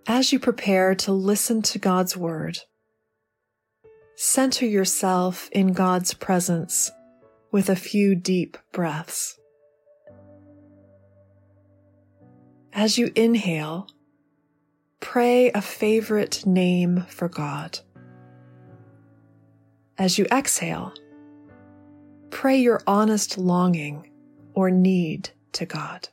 As you prepare to listen to God's Word, center yourself in God's presence with a few deep breaths. As you inhale, pray a favorite name for God. As you exhale, pray your honest longing or need to God.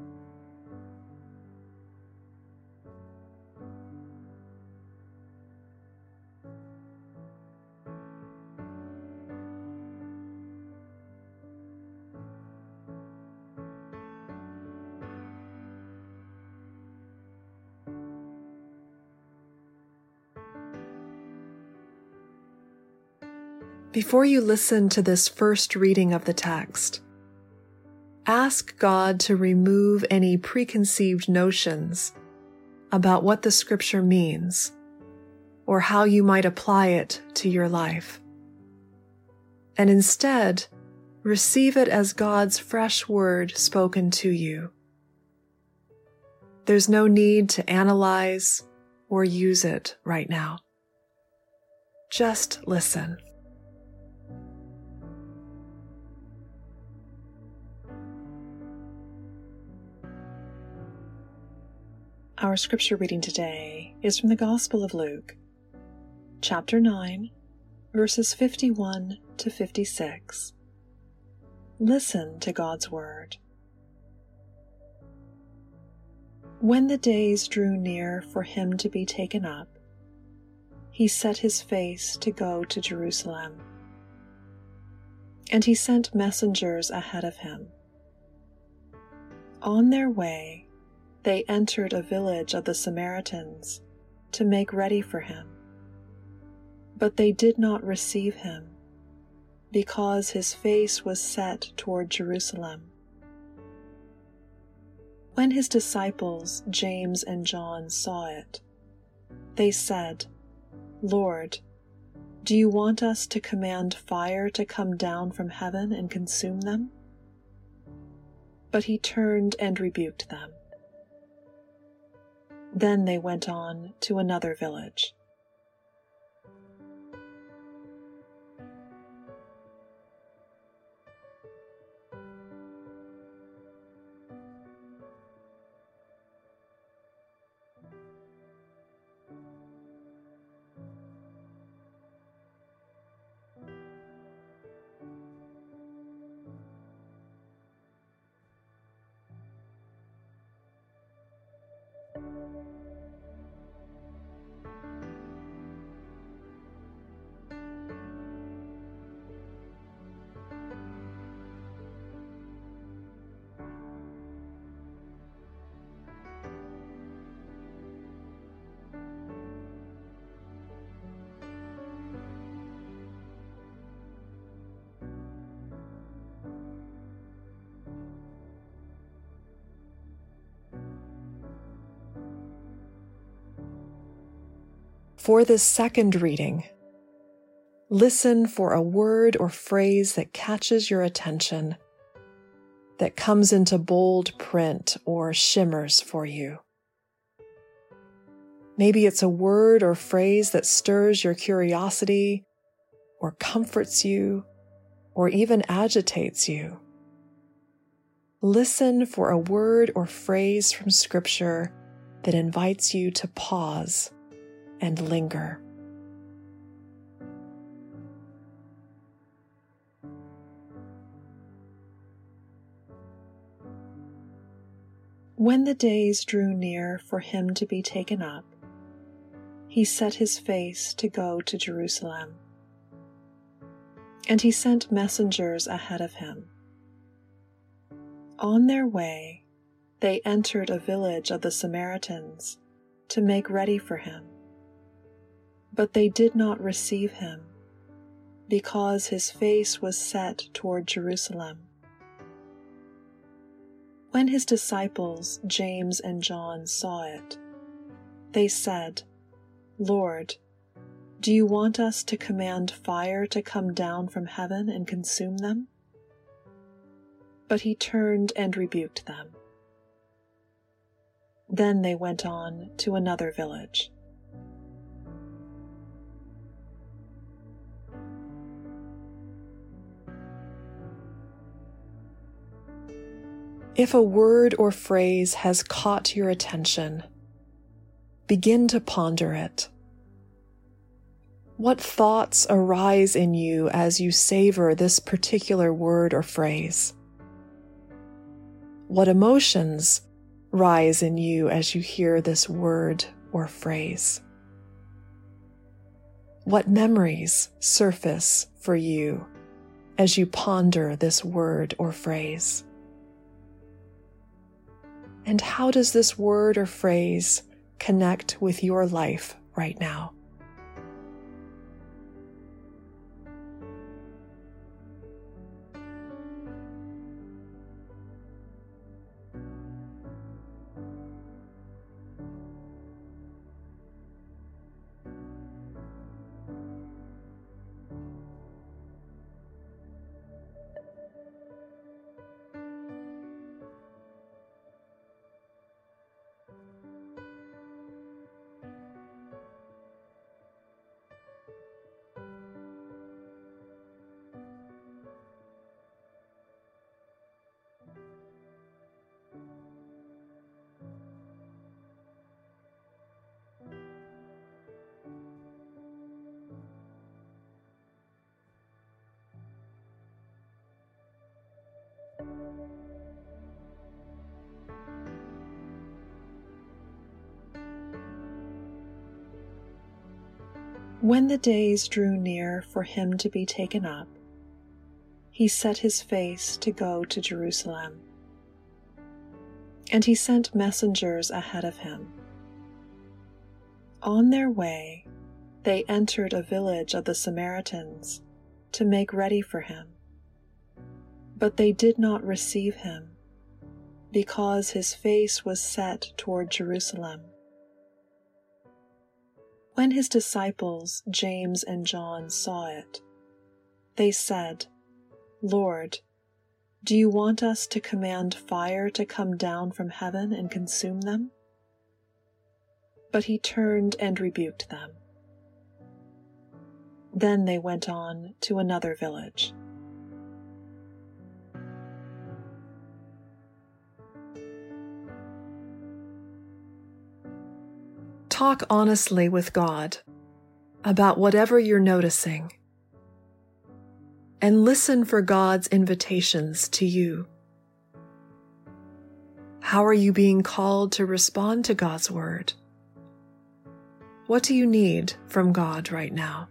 Before you listen to this first reading of the text, ask God to remove any preconceived notions about what the scripture means or how you might apply it to your life, and instead receive it as God's fresh word spoken to you. There's no need to analyze or use it right now. Just listen. Our scripture reading today is from the Gospel of Luke, chapter 9, verses 51 to 56. Listen to God's word. When the days drew near for him to be taken up, he set his face to go to Jerusalem. And he sent messengers ahead of him. On their way, they entered a village of the Samaritans to make ready for him. But they did not receive him, because his face was set toward Jerusalem. When his disciples, James and John, saw it, they said, "Lord, do you want us to command fire to come down from heaven and consume them?" But he turned and rebuked them. Then they went on to another village. For this second reading, listen for a word or phrase that catches your attention, that comes into bold print or shimmers for you. Maybe it's a word or phrase that stirs your curiosity, or comforts you, or even agitates you. Listen for a word or phrase from Scripture that invites you to pause and linger. When the days drew near for him to be taken up, he set his face to go to Jerusalem. And he sent messengers ahead of him. On their way, they entered a village of the Samaritans to make ready for him. But they did not receive him, because his face was set toward Jerusalem. When his disciples, James and John, saw it, they said, "Lord, do you want us to command fire to come down from heaven and consume them?" But he turned and rebuked them. Then they went on to another village. If a word or phrase has caught your attention, begin to ponder it. What thoughts arise in you as you savor this particular word or phrase? What emotions rise in you as you hear this word or phrase? What memories surface for you as you ponder this word or phrase? And how does this word or phrase connect with your life right now? When the days drew near for him to be taken up, he set his face to go to Jerusalem. And he sent messengers ahead of him. On their way, they entered a village of the Samaritans to make ready for him. But they did not receive him, because his face was set toward Jerusalem. When his disciples, James and John, saw it, they said, "Lord, do you want us to command fire to come down from heaven and consume them?" But he turned and rebuked them. Then they went on to another village. Talk honestly with God about whatever you're noticing, and listen for God's invitations to you. How are you being called to respond to God's word? What do you need from God right now?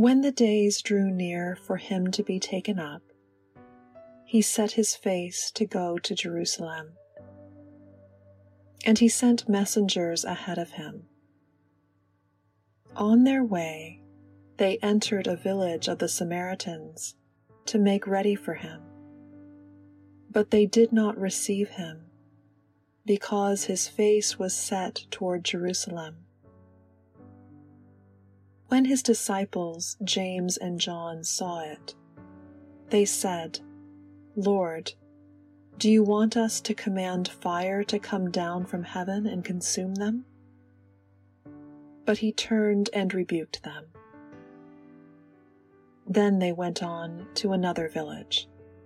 When the days drew near for him to be taken up, he set his face to go to Jerusalem. And he sent messengers ahead of him. On their way, they entered a village of the Samaritans to make ready for him. But they did not receive him, because his face was set toward Jerusalem. When his disciples, James and John, saw it, they said, "Lord, do you want us to command fire to come down from heaven and consume them?" But he turned and rebuked them. Then they went on to another village.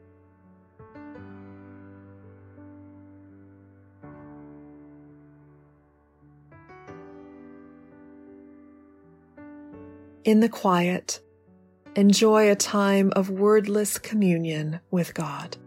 In the quiet, enjoy a time of wordless communion with God.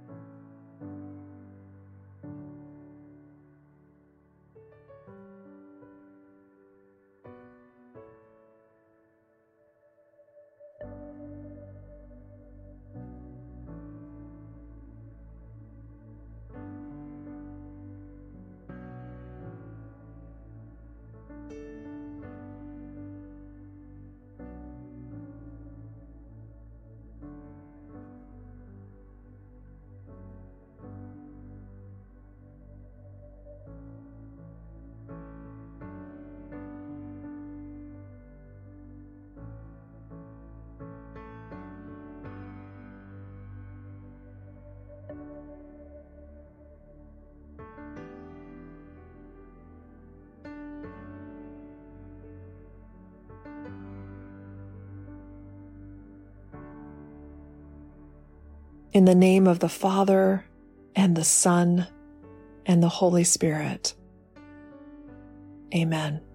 In the name of the Father, and the Son, and the Holy Spirit. Amen.